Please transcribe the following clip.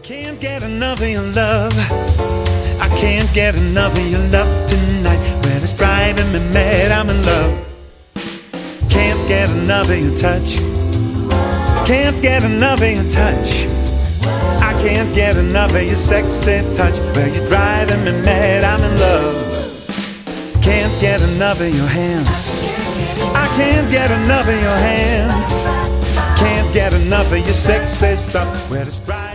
Can't get enough of your love. I can't get enough of your love tonight. When it's driving me mad, I'm in love. Can't get enough of your touch. Can't get enough of your touch. I can't get enough of your sexy touch. When you're driving me mad, I'm in love. Can't get enough of your hands. I can't get enough of your hands. Can't get enough of your sexy stuff. When it's driving